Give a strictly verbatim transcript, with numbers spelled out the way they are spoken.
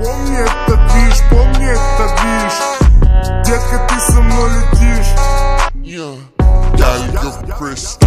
Помни этот движ, помни этот движ. Детка, ты со мной летишь. Yeah, gotta go Chris.